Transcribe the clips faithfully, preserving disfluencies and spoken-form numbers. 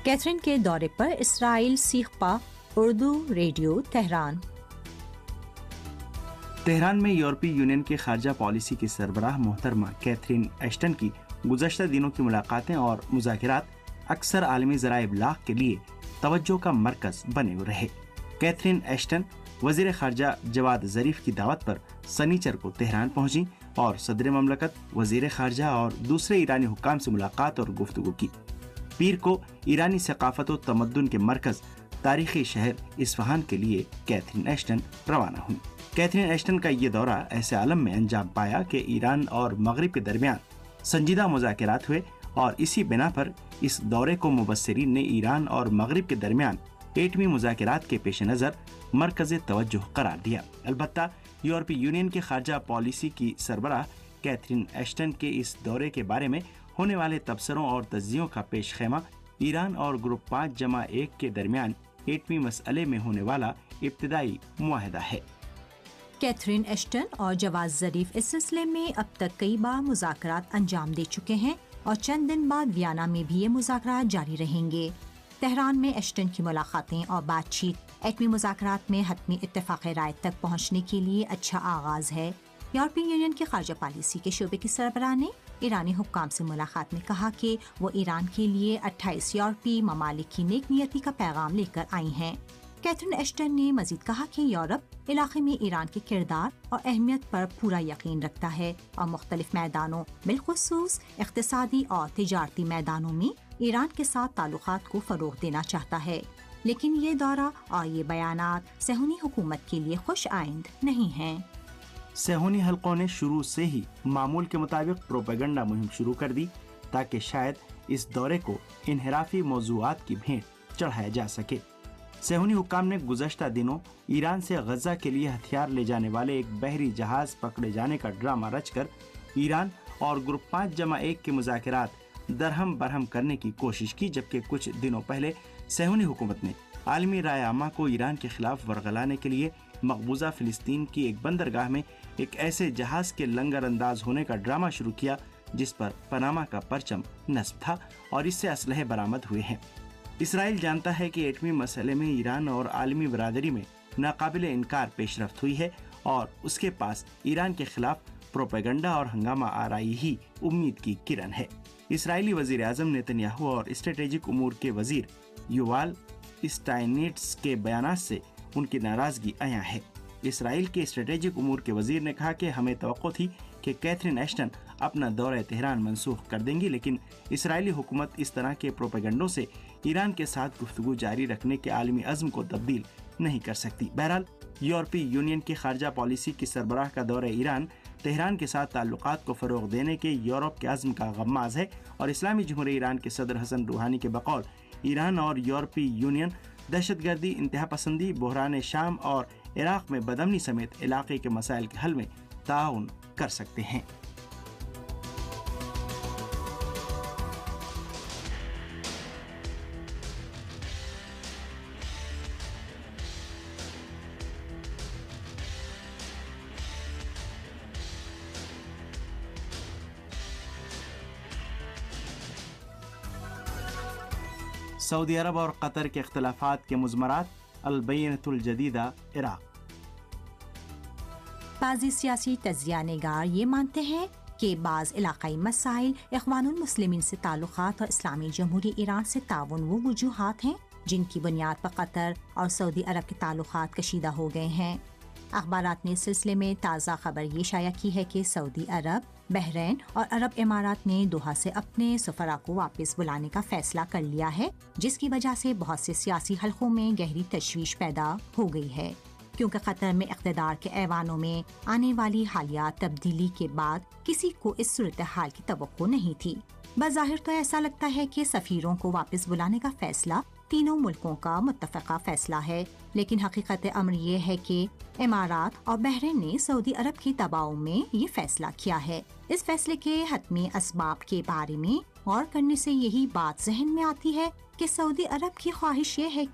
Catherine کے دورے پر اسرائیل سیخپا اردو ریڈیو تہران۔ تہران میں یورپی یونین کی خارجہ پالیسی کی سربراہ محترمہ کیتھرین ایشٹن کی گزشتہ دنوں کی ملاقاتیں اور مذاکرات اکثر عالمی ذرائع ابلاغ کے لیے توجہ کا مرکز بنے ہوئے رہے۔ کیتھرین ایشٹن وزیر خارجہ جواد ظریف کی دعوت پر سنیچر کو تہران پہنچی اور صدر مملکت، وزیر خارجہ اور دوسرے ایرانی حکام سے ملاقات اور گفتگو کی۔ پیر کو ایرانی ثقافت و تمدن کے مرکز تاریخی شہر اصفہان کے لیے کیتھرین ایشٹن روانہ ہوئی۔ کیتھرین ایشٹن کا یہ دورہ ایسے عالم میں انجام پایا کہ ایران اور مغرب کے درمیان سنجیدہ مذاکرات ہوئے اور اسی بنا پر اس دورے کو مبصرین نے ایران اور مغرب کے درمیان ایٹمی مذاکرات کے پیش نظر مرکز توجہ قرار دیا۔ البتہ یورپی یونین کی خارجہ پالیسی کی سربراہ کیتھرین ایشٹن کے اس دورے کے بارے میں ہونے والے تبصروں اور تجزیوں کا پیش خیمہ ایران اور گروپ پانچ جمع ایک کے درمیان ایٹمی مسئلے میں ہونے والا ابتدائی معاہدہ ہے۔ کیتھرین ایشٹن اور جواد ظریف اس سلسلے میں اب تک کئی بار مذاکرات انجام دے چکے ہیں اور چند دن بعد ویانا میں بھی یہ مذاکرات جاری رہیں گے۔ تہران میں ایشٹن کی ملاقاتیں اور بات چیت ایٹمی مذاکرات میں حتمی اتفاق رائے تک پہنچنے کے لیے اچھا آغاز ہے۔ یورپی یونین کی خارجہ پالیسی کے شعبے کی سربراہ نے ایرانی حکام سے ملاقات میں کہا کہ وہ ایران کے لیے اٹھائیس یورپی ممالک کی نیک نیتی کا پیغام لے کر آئی ہیں۔ کیتھرین ایشٹن نے مزید کہا کہ یورپ علاقے میں ایران کے کردار اور اہمیت پر پورا یقین رکھتا ہے اور مختلف میدانوں بالخصوص اقتصادی اور تجارتی میدانوں میں ایران کے ساتھ تعلقات کو فروغ دینا چاہتا ہے، لیکن یہ دورہ اور یہ بیانات صہیونی حکومت کے لیے خوش آئند نہیں ہیں۔ صہیونی حلقوں نے شروع سے ہی معمول کے مطابق پروپیگنڈا مہم شروع کر دی تاکہ شاید اس دورے کو انحرافی موضوعات کی بھینٹ چڑھایا جا سکے۔ صہیونی حکام نے گزشتہ دنوں ایران سے غزہ کے لیے ہتھیار لے جانے والے ایک بحری جہاز پکڑے جانے کا ڈرامہ رچ کر ایران اور گروپ پانچ جمع ایک کے مذاکرات درہم برہم کرنے کی کوشش کی، جبکہ کچھ دنوں پہلے صہیونی حکومت نے عالمی رائے عامہ کو ایران کے خلاف ورغلانے کے لیے مقبوضہ فلسطین کی ایک بندرگاہ میں ایک ایسے جہاز کے لنگر انداز ہونے کا ڈرامہ شروع کیا جس پر پاناما کا پرچم نصب تھا اور اس سے اسلحے برآمد ہوئے ہیں۔ اسرائیل جانتا ہے کہ ایٹمی مسئلے میں ایران اور عالمی برادری میں ناقابل انکار پیش رفت ہوئی ہے اور اس کے پاس ایران کے خلاف پروپیگنڈا اور ہنگامہ آرائی ہی امید کی کرن ہے۔ اسرائیلی وزیر اعظم نیتن یاہو اور اسٹریٹجک امور کے وزیر یووال اسٹائنیٹس کے بیانات سے ان کی ناراضگی عیاں ہے۔ اسرائیل کے اسٹریٹجک امور کے وزیر نے کہا کہ ہمیں توقع تھی کہ کیتھرین ایشٹن اپنا دورہ تہران منسوخ کر دیں گی، لیکن اسرائیلی حکومت اس طرح کے پروپیگنڈوں سے ایران کے ساتھ گفتگو جاری رکھنے کے عالمی عزم کو تبدیل نہیں کر سکتی۔ بہرحال یورپی یونین کی خارجہ پالیسی کی سربراہ کا دورہ ایران تہران کے ساتھ تعلقات کو فروغ دینے کے یورپ کے عزم کا غماز ہے اور اسلامی جمہوریہ ایران کے صدر حسن روحانی کے بقول ایران اور یورپی یونین دہشت گردی، انتہا پسندی، بحران شام اور عراق میں بدامنی سمیت علاقے کے مسائل کے حل میں تعاون کر سکتے ہیں۔ سعودی عرب اور قطر کے اختلافات کے مضمرات، البینۃ الجدیدہ عراق۔ بعضی سیاسی تجزیہ نگار یہ مانتے ہیں کہ بعض علاقائی مسائل اخوان المسلمین سے تعلقات اور اسلامی جمہوریہ ایران سے تعاون وہ وجوہات ہیں جن کی بنیاد پر قطر اور سعودی عرب کے تعلقات کشیدہ ہو گئے ہیں۔ اخبارات نے اس سلسلے میں تازہ خبر یہ شائع کی ہے کہ سعودی عرب، بحرین اور عرب امارات نے دوحہ سے اپنے سفراء کو واپس بلانے کا فیصلہ کر لیا ہے، جس کی وجہ سے بہت سے سیاسی حلقوں میں گہری تشویش پیدا ہو گئی ہے، کیونکہ قطر میں اقتدار کے ایوانوں میں آنے والی حالیہ تبدیلی کے بعد کسی کو اس صورتحال کی توقع نہیں تھی۔ بظاہر تو ایسا لگتا ہے کہ سفیروں کو واپس بلانے کا فیصلہ تینوں ملکوں کا متفقہ فیصلہ ہے، لیکن حقیقت امر یہ ہے کہ امارات اور بحرین نے سعودی عرب کے دباؤ میں یہ فیصلہ کیا ہے۔ اس فیصلے کے حتمی اسباب کے بارے میں غور کرنے سے یہی بات ذہن میں آتی ہے کہ سعودی عرب کی خواہش یہ ہے کہ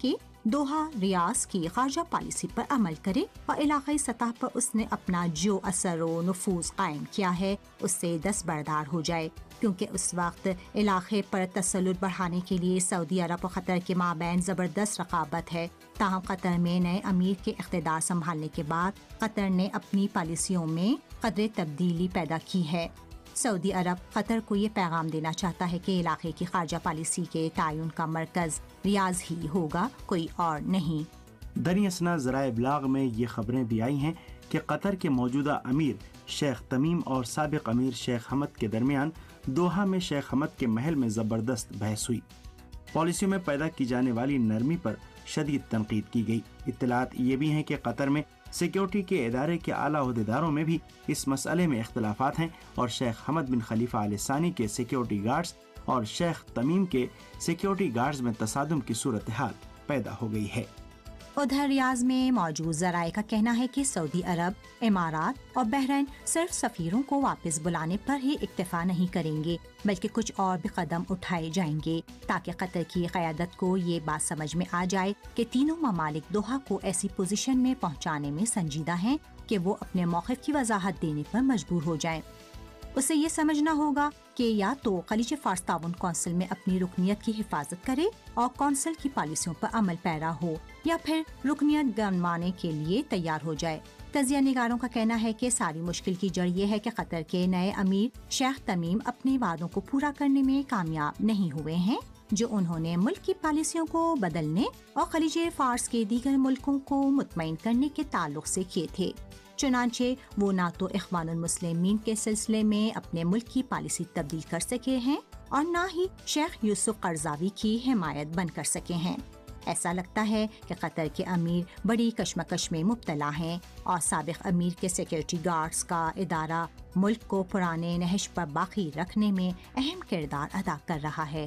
دوحہ ریاض کی خارجہ پالیسی پر عمل کرے اور علاقائی سطح پر اس نے اپنا جو اثر و نفوذ قائم کیا ہے اس سے دستبردار ہو جائے، کیونکہ اس وقت علاقے پر تسلط بڑھانے کے لیے سعودی عرب اور قطر کے مابین زبردست رقابت ہے۔ تاہم قطر میں نئے امیر کے اقتدار سنبھالنے کے بعد قطر نے اپنی پالیسیوں میں قدرے تبدیلی پیدا کی ہے۔ سعودی عرب قطر کو یہ پیغام دینا چاہتا ہے کہ علاقے کی خارجہ پالیسی کے تعین کا مرکز ریاض ہی ہوگا، کوئی اور نہیں۔ دریں اثنا ذرائع ابلاغ میں یہ خبریں بھی آئی ہیں کہ قطر کے موجودہ امیر شیخ تمیم اور سابق امیر شیخ حمد کے درمیان دوحہ میں شیخ حمد کے محل میں زبردست بحث ہوئی۔ پالیسیوں میں پیدا کی جانے والی نرمی پر شدید تنقید کی گئی۔ اطلاعات یہ بھی ہیں کہ قطر میں سیکیورٹی کے ادارے کے اعلیٰ عہدیداروں میں بھی اس مسئلے میں اختلافات ہیں اور شیخ حمد بن خلیفہ آل ثانی کے سیکیورٹی گارڈز اور شیخ تمیم کے سیکیورٹی گارڈز میں تصادم کی صورتحال پیدا ہو گئی ہے۔ ادھر ریاض میں موجود ذرائع کا کہنا ہے کہ سعودی عرب، امارات اور بحرین صرف سفیروں کو واپس بلانے پر ہی اکتفا نہیں کریں گے، بلکہ کچھ اور بھی قدم اٹھائے جائیں گے تاکہ قطر کی قیادت کو یہ بات سمجھ میں آ جائے کہ تینوں ممالک دوحہ کو ایسی پوزیشن میں پہنچانے میں سنجیدہ ہیں کہ وہ اپنے موقف کی وضاحت دینے پر مجبور ہو جائیں۔ اسے یہ سمجھنا ہوگا کہ یا تو خلیج فارس تعاون کونسل میں اپنی رکنیت کی حفاظت کرے اور کونسل کی پالیسیوں پر عمل پیرا ہو، یا پھر رکنیت گنوانے کے لیے تیار ہو جائے۔ تجزیہ نگاروں کا کہنا ہے کہ ساری مشکل کی جڑ یہ ہے کہ قطر کے نئے امیر شیخ تمیم اپنے وعدوں کو پورا کرنے میں کامیاب نہیں ہوئے ہیں جو انہوں نے ملک کی پالیسیوں کو بدلنے اور خلیج فارس کے دیگر ملکوں کو مطمئن کرنے کے تعلق سے کیے تھے۔ چنانچہ وہ نہ تو اخوان المسلمین کے سلسلے میں اپنے ملک کی پالیسی تبدیل کر سکے ہیں اور نہ ہی شیخ یوسف قرضاوی کی حمایت بن کر سکے ہیں۔ ایسا لگتا ہے کہ قطر کے امیر بڑی کشمکش میں مبتلا ہیں اور سابق امیر کے سیکیورٹی گارڈز کا ادارہ ملک کو پرانے نہج پر باقی رکھنے میں اہم کردار ادا کر رہا ہے۔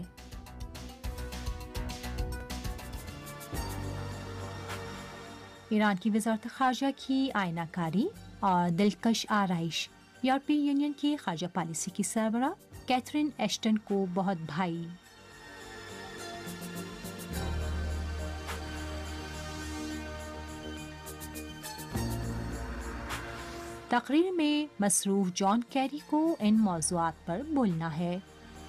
ایران کی وزارت خارجہ کی آئینہ کاری اور دلکش آرائش یورپی یونین کی خارجہ پالیسی کی سربراہ کیتھرین ایشٹن کو بہت بھائی۔ تقریر میں مصروف جان کیری کو ان موضوعات پر بولنا ہے۔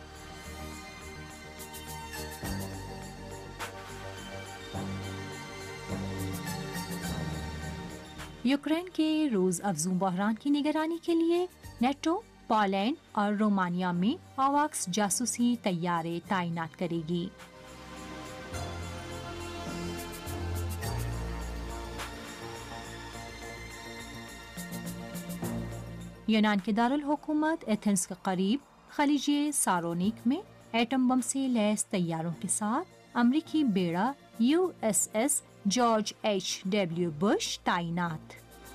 یوکرین کے روز افزوں بحران کی نگرانی کے لیے نیٹو پولینڈ اور رومانیہ میں آواکس جاسوسی طیارے تعینات کرے گی۔ یونان کے دارالحکومت ایتھنز کے قریب خلیج سارونیک میں ایٹم بم سے لیس طیاروں کے ساتھ امریکی بیڑا U S S George H W Bush تعینات۔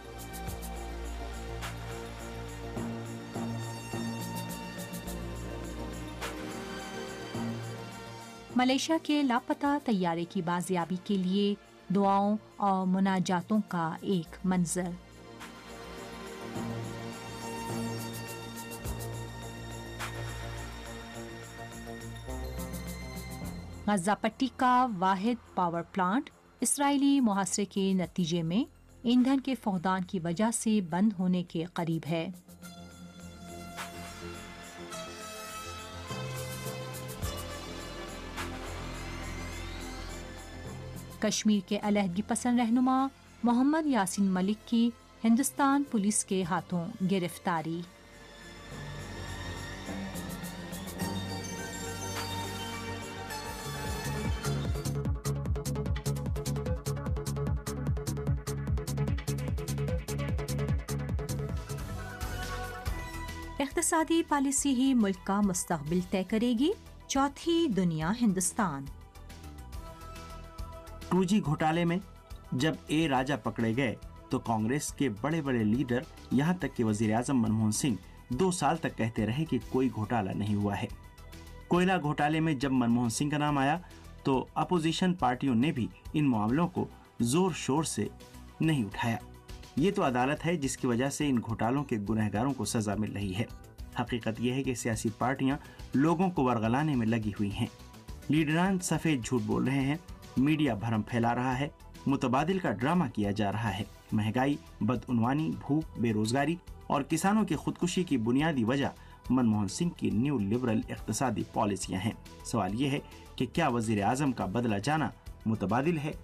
ملیشیا کے لاپتہ طیارے کی بازیابی کے لیے دعاؤں اور مناجاتوں کا ایک منظر۔ غزہ پٹی کا واحد پاور پلانٹ اسرائیلی محاصرے کے نتیجے میں ایندھن کے فقدان کی وجہ سے بند ہونے کے قریب ہے۔ کشمیر کے علیحدگی پسند رہنما محمد یاسین ملک کی ہندوستان پولیس کے ہاتھوں گرفتاری۔ اقتصادی پالیسی ہی ملک کا مستقبل طے کرے گی، چوتھی دنیا ہندوستان۔ ٹو جی گھوٹالے میں جب اے راجہ پکڑے گئے تو کانگریس کے بڑے بڑے لیڈر یہاں تک کہ وزیر اعظم منموہن سنگھ دو سال تک کہتے رہے کہ کوئی گھوٹالہ نہیں ہوا ہے۔ کوئلہ گھوٹالے میں جب منموہن سنگھ کا نام آیا تو اپوزیشن پارٹیوں نے بھی ان معاملوں کو زور شور سے نہیں اٹھایا۔ یہ تو عدالت ہے جس کی وجہ سے ان گھوٹالوں کے گنہگاروں کو سزا مل رہی ہے۔ حقیقت یہ ہے کہ سیاسی پارٹیاں لوگوں کو ورغلانے میں لگی ہوئی ہیں۔ لیڈران سفید جھوٹ بول رہے ہیں میڈیا بھرم پھیلا رہا ہے، متبادل کا ڈرامہ کیا جا رہا ہے۔ مہنگائی، بدعنوانی، بھوک، بے روزگاری اور کسانوں کی خودکشی کی بنیادی وجہ منموہن سنگھ کی نیو لبرل اقتصادی پالیسیاں ہیں۔ سوال یہ ہے کہ کیا وزیر اعظم کا بدلہ جانا متبادل ہے؟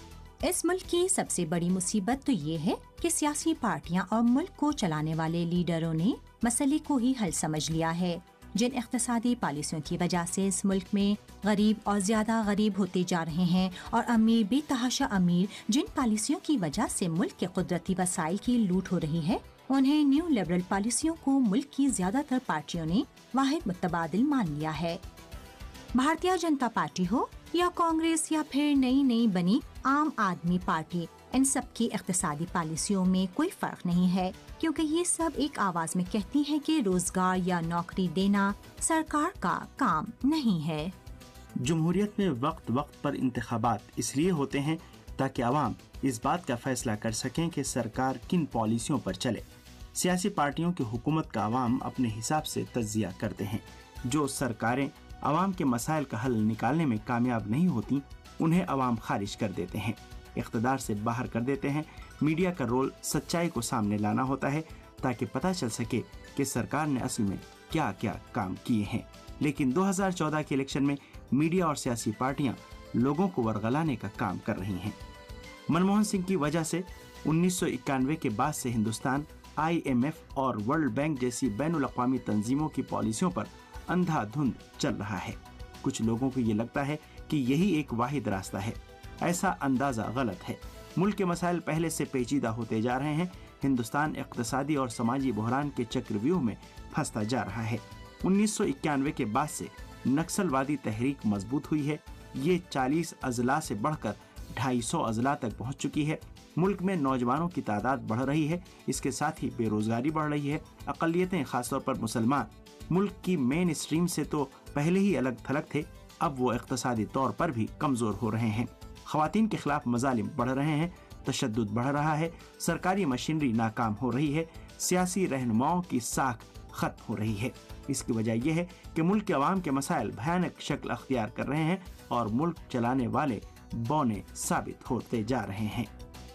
اس ملک کی سب سے بڑی مصیبت تو یہ ہے کہ سیاسی پارٹیاں اور ملک کو چلانے والے لیڈروں نے مسئلے کو ہی حل سمجھ لیا ہے۔ جن اقتصادی پالیسیوں کی وجہ سے اس ملک میں غریب اور زیادہ غریب ہوتے جا رہے ہیں اور امیر بے تحاشا امیر، جن پالیسیوں کی وجہ سے ملک کے قدرتی وسائل کی لوٹ ہو رہی ہے، انہیں نیو لبرل پالیسیوں کو ملک کی زیادہ تر پارٹیوں نے واحد متبادل مان لیا ہے۔ بھارتیہ جنتا پارٹی ہو یا کانگریس یا پھر نئی نئی بنی عام آدمی پارٹی، ان سب کی اقتصادی پالیسیوں میں کوئی فرق نہیں ہے، کیونکہ یہ سب ایک آواز میں کہتی ہیں کہ روزگار یا نوکری دینا سرکار کا کام نہیں ہے۔ جمہوریت میں وقت وقت پر انتخابات اس لیے ہوتے ہیں تاکہ عوام اس بات کا فیصلہ کر سکیں کہ سرکار کن پالیسیوں پر چلے۔ سیاسی پارٹیوں کی حکومت کا عوام اپنے حساب سے تجزیہ کرتے ہیں۔ جو سرکاریں عوام کے مسائل کا حل نکالنے میں کامیاب نہیں ہوتی، انہیں عوام خارج کر دیتے ہیں، اقتدار سے باہر کر دیتے ہیں۔ میڈیا کا رول سچائی کو سامنے لانا ہوتا ہے تاکہ پتہ چل سکے کہ سرکار نے اصل میں کیا کیا کام کیے ہیں۔ لیکن دو ہزار چودہ کے الیکشن میں میڈیا اور سیاسی پارٹیاں لوگوں کو ورغلانے کا کام کر رہی ہیں۔ منموہن سنگھ کی وجہ سے انیس سو اکانوے کے بعد سے ہندوستان آئی ایم ایف اور ورلڈ بینک جیسی بین الاقوامی تنظیموں کی پالیسیوں پر اندھا دھند چل رہا ہے۔ کچھ لوگوں کو یہ لگتا ہے کہ یہی ایک واحد راستہ ہے۔ ایسا اندازہ غلط ہے۔ ملک کے مسائل پہلے سے پیچیدہ ہوتے جا رہے ہیں۔ ہندوستان اقتصادی اور سماجی بحران کے چکر ویوہ میں پھنستا جا رہا ہے۔ انیس سو اکانوے کے بعد سے نکسل وادی تحریک مضبوط ہوئی ہے۔ یہ چالیس اضلاع سے بڑھ کر ڈھائی سو اضلاع تک پہنچ چکی ہے۔ ملک میں نوجوانوں کی تعداد بڑھ رہی ہے، اس کے ساتھ ہی بے روزگاری بڑھ رہی ہے۔ اقلیتیں، خاص طور پر مسلمان، ملک کی مین اسٹریم سے تو پہلے ہی الگ تھلگ تھے، اب وہ اقتصادی طور پر بھی کمزور ہو رہے ہیں۔ خواتین کے خلاف مظالم بڑھ رہے ہیں، تشدد بڑھ رہا ہے، سرکاری مشینری ناکام ہو رہی ہے، سیاسی رہنماؤں کی ساکھ ختم ہو رہی ہے۔ اس کی وجہ یہ ہے کہ ملک کے عوام کے مسائل بھیانک شکل اختیار کر رہے ہیں اور ملک چلانے والے بونے ثابت ہوتے جا رہے ہیں۔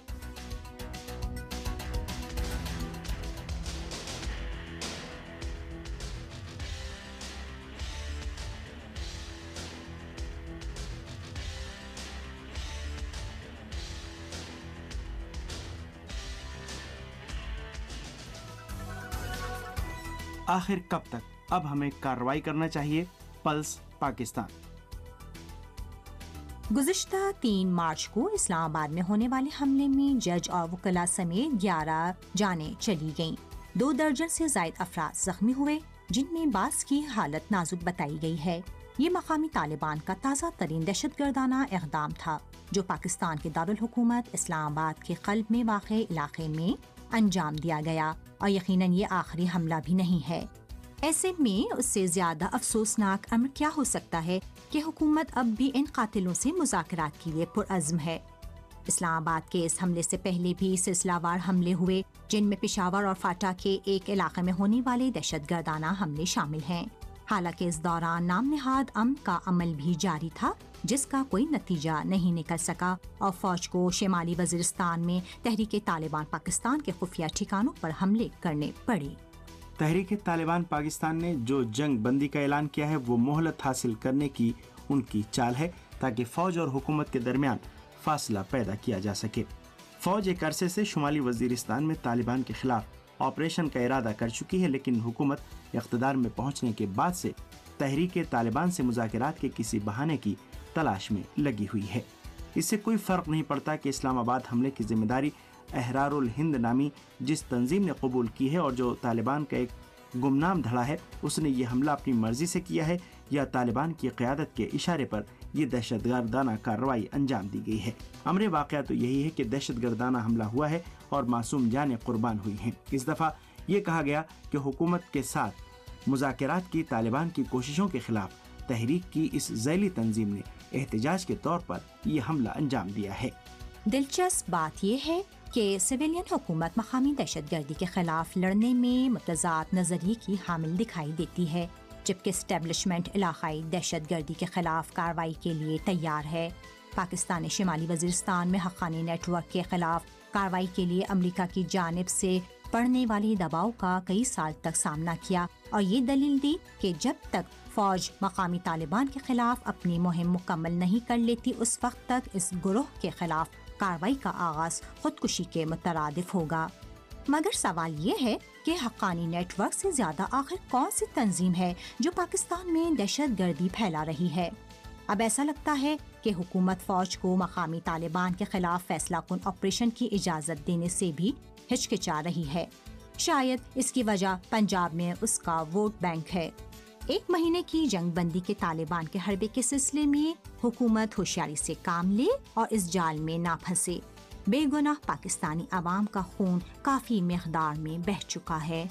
آخر کب تک؟ اب ہمیں کارروائی کرنا چاہیے۔ پلس پاکستان۔ گزشتہ تین مارچ کو اسلام آباد میں ہونے والے حملے میں جج اور وکلاء سمیت گیارہ جانیں چلی گئیں۔ دو درجن سے زائد افراد زخمی ہوئے، جن میں بعض کی حالت نازک بتائی گئی ہے۔ یہ مقامی طالبان کا تازہ ترین دہشت گردانہ اقدام تھا، جو پاکستان کے دارالحکومت اسلام آباد کے قلب میں واقع علاقے میں انجام دیا گیا، اور یقیناً یہ آخری حملہ بھی نہیں ہے۔ ایسے میں اس سے زیادہ افسوسناک امر کیا ہو سکتا ہے کہ حکومت اب بھی ان قاتلوں سے مذاکرات کے لیے پرعزم ہے۔ اسلام آباد کے اس حملے سے پہلے بھی سلسلہ وار حملے ہوئے، جن میں پشاور اور فاٹا کے ایک علاقے میں ہونے والے دہشت گردانہ حملے شامل ہیں۔ حالانکہ اس دوران نام نہاد امن کا عمل بھی جاری تھا، جس کا کوئی نتیجہ نہیں نکل سکا، اور فوج کو شمالی وزیرستان میں تحریک طالبان پاکستان کے خفیہ ٹھکانوں پر حملے کرنے پڑے۔ تحریک طالبان پاکستان نے جو جنگ بندی کا اعلان کیا ہے، وہ مہلت حاصل کرنے کی ان کی چال ہے تاکہ فوج اور حکومت کے درمیان فاصلہ پیدا کیا جا سکے۔ فوج ایک عرصے سے شمالی وزیرستان میں طالبان کے خلاف آپریشن کا ارادہ کر چکی ہے، لیکن حکومت اقتدار میں پہنچنے کے بعد سے تحریک طالبان سے مذاکرات کے کسی بہانے کی تلاش میں لگی ہوئی ہے۔ اس سے کوئی فرق نہیں پڑتا کہ اسلام آباد حملے کی ذمہ داری احرار الہند نامی جس تنظیم نے قبول کی ہے اور جو طالبان کا ایک گمنام دھڑا ہے، اس نے یہ حملہ اپنی مرضی سے کیا ہے یا طالبان کی قیادت کے اشارے پر یہ دہشت گردانہ کارروائی انجام دی گئی ہے۔ امر واقعہ تو یہی ہے کہ دہشت گردانہ حملہ ہوا ہے اور معصوم جانیں قربان ہوئی ہیں۔ اس دفعہ یہ کہا گیا کہ حکومت کے ساتھ مذاکرات کی طالبان کی کوششوں کے خلاف تحریک کی اس ذیلی تنظیم نے احتجاج کے طور پر یہ حملہ انجام دیا ہے۔ دلچسپ بات یہ ہے کہ سویلین حکومت مقامی دہشت گردی کے خلاف لڑنے میں متضاد نظریے کی حامل دکھائی دیتی ہے، جبکہ اسٹیبلشمنٹ علاقائی دہشت گردی کے خلاف کارروائی کے لیے تیار ہے۔ پاکستان نے شمالی وزیرستان میں حقانی نیٹ ورک کے خلاف کارروائی کے لیے امریکہ کی جانب سے پڑنے والے دباؤ کا کئی سال تک سامنا کیا اور یہ دلیل دی کہ جب تک فوج مقامی طالبان کے خلاف اپنی مہم مکمل نہیں کر لیتی اس وقت تک اس گروہ کے خلاف کارروائی کا آغاز خودکشی کے مترادف ہوگا۔ مگر سوال یہ ہے کہ حقانی نیٹ ورک سے زیادہ آخر کون سی تنظیم ہے جو پاکستان میں دہشت گردی پھیلا رہی ہے؟ اب ایسا لگتا ہے کہ حکومت فوج کو مقامی طالبان کے خلاف فیصلہ کن آپریشن کی اجازت دینے سے بھی ہچکچا رہی ہے۔ شاید اس کی وجہ پنجاب میں اس کا ووٹ بینک ہے۔ ایک مہینے کی جنگ بندی کے طالبان کے حربے کے سلسلے میں حکومت ہوشیاری سے کام لے اور اس جال میں نہ پھنسے۔ بے گناہ پاکستانی عوام کا خون کافی مقدار میں بہہ چکا ہے۔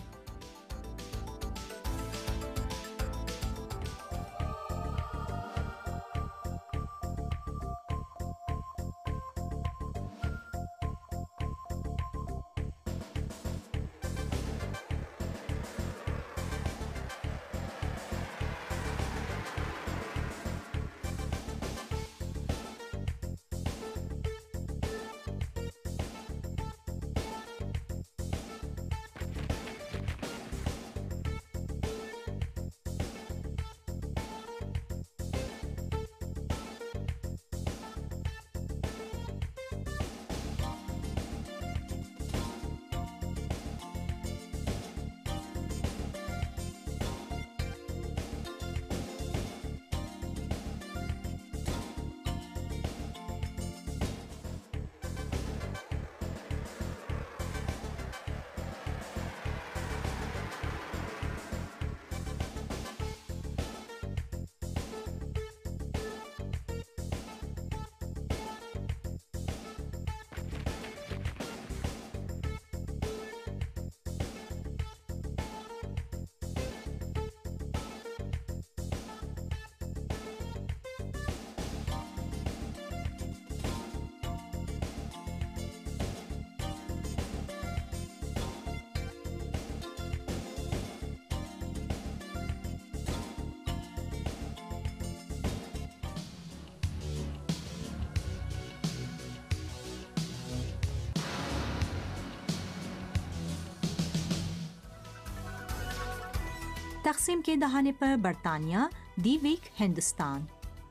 تقسیم کے دہانے پر برطانیہ، دی ویک ہندوستان۔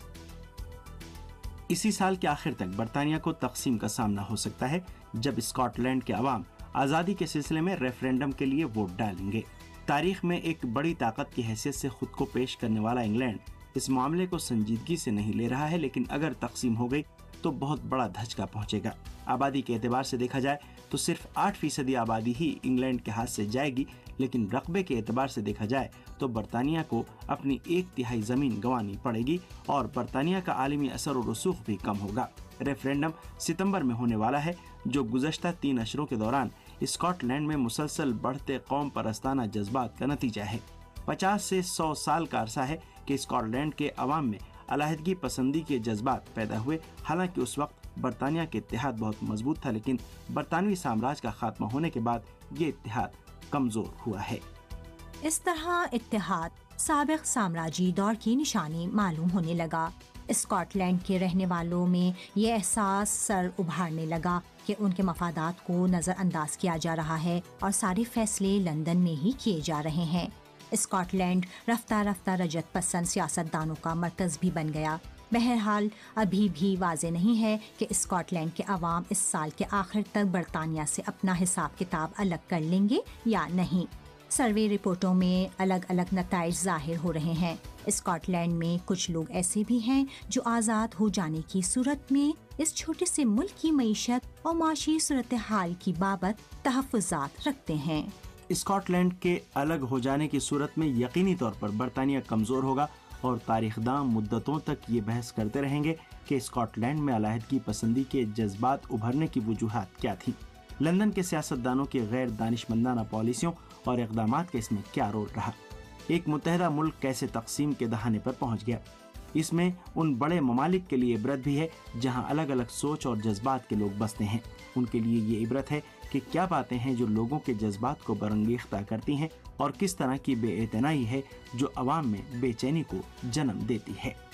اسی سال کے آخر تک برطانیہ کو تقسیم کا سامنا ہو سکتا ہے جب اسکاٹ لینڈ کے عوام آزادی کے سلسلے میں ریفرینڈم کے لیے ووٹ ڈالیں گے۔ تاریخ میں ایک بڑی طاقت کی حیثیت سے خود کو پیش کرنے والا انگلینڈ اس معاملے کو سنجیدگی سے نہیں لے رہا ہے، لیکن اگر تقسیم ہو گئی تو بہت بڑا دھچکا پہنچے گا۔ آبادی کے اعتبار سے دیکھا جائے تو صرف آٹھ فیصدی آبادی ہی انگلینڈ کے ہاتھ سے جائے گی، لیکن رقبے کے اعتبار سے دیکھا جائے تو برطانیہ کو اپنی ایک تہائی زمین گنوانی پڑے گی اور برطانیہ کا عالمی اثر و رسوخ بھی کم ہوگا۔ ریفرینڈم ستمبر میں ہونے والا ہے، جو گزشتہ تین اشروں کے دوران اسکاٹ لینڈ میں مسلسل بڑھتے قوم پرستانہ جذبات کا نتیجہ ہے۔ پچاس سے سو سال کا عرصہ ہے کہ اسکاٹ لینڈ کے عوام میں علیحدگی پسندی کے جذبات پیدا ہوئے۔ حالانکہ اس وقت برطانیہ کے اتحاد بہت مضبوط تھا، لیکن برطانوی سامراج کا خاتمہ ہونے کے بعد یہ اتحاد کمزور ہوا ہے۔ اس طرح اتحاد سابق سامراجی دور کی نشانی معلوم ہونے لگا۔ اسکاٹ لینڈ کے رہنے والوں میں یہ احساس سر ابھارنے لگا کہ ان کے مفادات کو نظر انداز کیا جا رہا ہے اور سارے فیصلے لندن میں ہی کیے جا رہے ہیں۔ اسکاٹ لینڈ رفتہ رفتہ رجت پسند سیاست دانوں کا مرکز بھی بن گیا۔ بہرحال ابھی بھی واضح نہیں ہے کہ اسکاٹ لینڈ کے عوام اس سال کے آخر تک برطانیہ سے اپنا حساب کتاب الگ کر لیں گے یا نہیں۔ سروے رپورٹوں میں الگ الگ نتائج ظاہر ہو رہے ہیں۔ اسکاٹ لینڈ میں کچھ لوگ ایسے بھی ہیں جو آزاد ہو جانے کی صورت میں اس چھوٹے سے ملک کی معیشت اور معاشی صورتحال کی بابت تحفظات رکھتے ہیں۔ اسکاٹ لینڈ کے الگ ہو جانے کی صورت میں یقینی طور پر برطانیہ کمزور ہوگا اور تاریخ داں مدتوں تک یہ بحث کرتے رہیں گے کہ اسکاٹ لینڈ میں علیحدگی پسندی کے جذبات ابھرنے کی وجوہات کیا تھیں۔ لندن کے سیاستدانوں کی غیر دانشمندانہ پالیسیوں اور اقدامات کا اس میں کیا رول رہا؟ ایک متحدہ ملک کیسے تقسیم کے دہانے پر پہنچ گیا؟ اس میں ان بڑے ممالک کے لیے عبرت بھی ہے جہاں الگ الگ سوچ اور جذبات کے لوگ بستے ہیں۔ ان کے لیے یہ عبرت ہے کہ کیا باتیں ہیں جو لوگوں کے جذبات کو برانگیختہ کرتی ہیں اور کس طرح کی بے اعتنائی ہے جو عوام میں بے چینی کو جنم دیتی ہے۔